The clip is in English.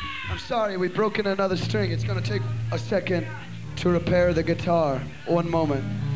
I'm sorry, we've broken another string. It's gonna take a second to repair the guitar. One moment.